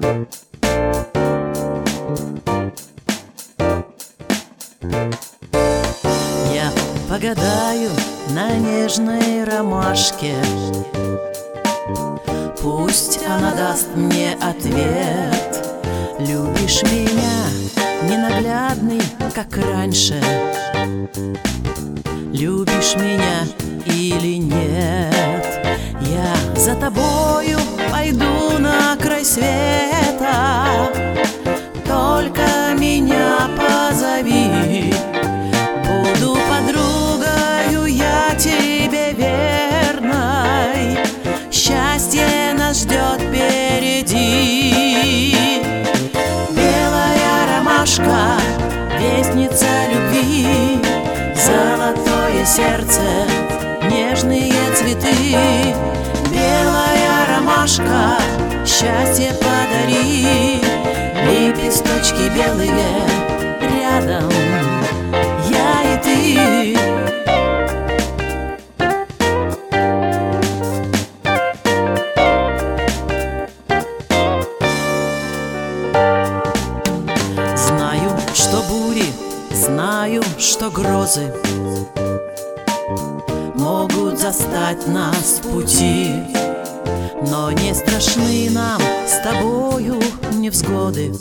Я погадаю на нежной ромашке, пусть она даст мне ответ. Любишь меня, ненаглядный, как раньше? Любишь меня или нет? Я за тобою пойду на край света, только меня позови. Буду подругою я тебе верной, счастье нас ждет впереди. Белая ромашка, вестница любви, золотое сердце, нежные цветы. Белая ромашка, счастье подари, лепесточки белые рядом, я и ты. Знаю, что бури, знаю, что грозы могут застать нас в пути, но не страшны нам с тобою невзгоды.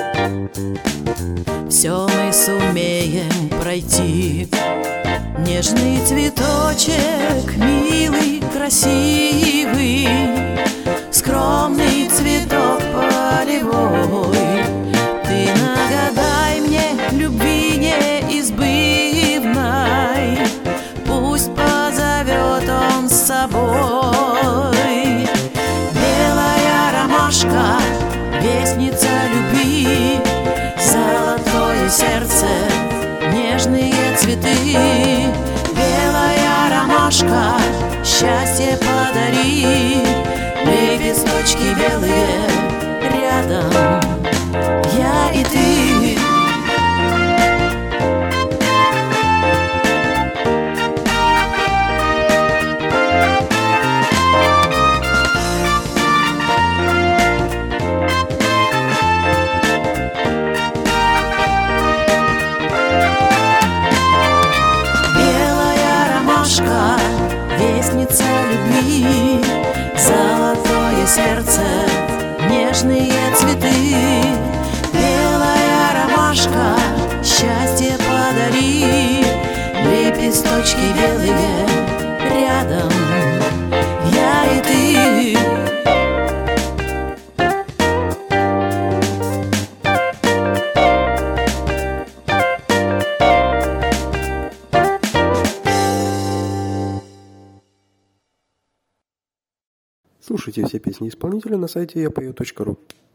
Все мы сумеем пройти. Нежный цветочек, милый, красивый, скромный цветок полевой, ты нагадай мне любви неизбывной, пусть позовет он с собой. Белая ромашка, вестница любви, золотое сердце, нежные цветы. Белая ромашка, счастье подари, лепесточки белые рядом, я и ты. Вестница любви, золотое сердце, нежные цветы. Белая ромашка, счастье подари, лепесточки белые рядом, я и ты. Слушайте все песни исполнителя на сайте yapeo.ru.